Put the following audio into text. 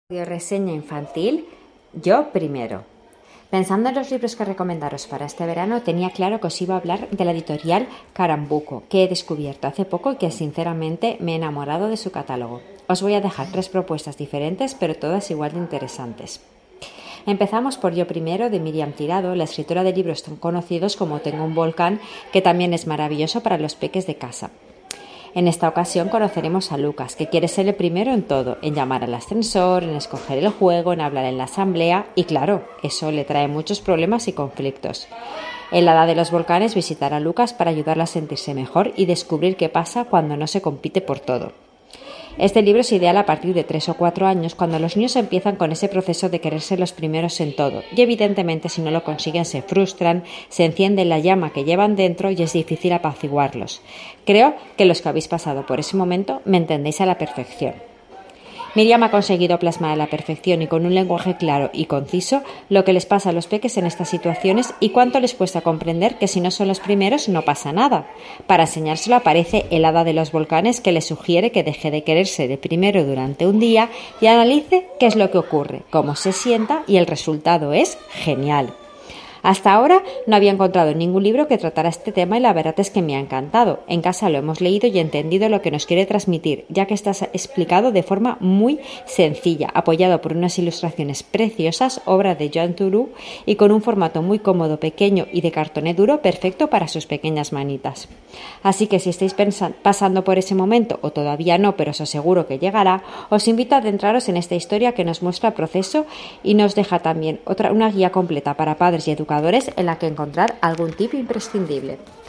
Reseña infantil, yo primero. Pensando en los libros que recomendaros para este verano, tenía claro que os iba a hablar de la editorial Carambuco, que he descubierto hace poco y que sinceramente me he enamorado de su catálogo. Os voy a dejar 3 propuestas diferentes, pero todas igual de interesantes. Empezamos por Yo primero, de Miriam Tirado, la escritora de libros tan conocidos como Tengo un volcán, que también es maravilloso para los peques de casa. En esta ocasión conoceremos a Lucas, que quiere ser el primero en todo, en llamar al ascensor, en escoger el juego, en hablar en la asamblea y claro, eso le trae muchos problemas y conflictos. En la Edad de los Volcanes visitará a Lucas para ayudarla a sentirse mejor y descubrir qué pasa cuando no se compite por todo. Este libro es ideal a partir de 3 o 4 años, cuando los niños empiezan con ese proceso de querer ser los primeros en todo y evidentemente si no lo consiguen se frustran, se enciende la llama que llevan dentro y es difícil apaciguarlos. Creo que los que habéis pasado por ese momento me entendéis a la perfección. Miriam ha conseguido plasmar a la perfección y con un lenguaje claro y conciso lo que les pasa a los peques en estas situaciones y cuánto les cuesta comprender que si no son los primeros no pasa nada. Para enseñárselo aparece el hada de los volcanes que le sugiere que deje de quererse de primero durante un día y analice qué es lo que ocurre, cómo se sienta y el resultado es genial. Hasta ahora no había encontrado ningún libro que tratara este tema y la verdad es que me ha encantado. En casa lo hemos leído y entendido lo que nos quiere transmitir, ya que está explicado de forma muy sencilla, apoyado por unas ilustraciones preciosas, obra de Joan Turú y con un formato muy cómodo, pequeño y de cartoné duro, perfecto para sus pequeñas manitas. Así que si estáis pasando por ese momento o todavía no, pero os aseguro que llegará, os invito a adentraros en esta historia que nos muestra el proceso y nos deja también una guía completa para padres y educadores en la que encontrar algún tip imprescindible.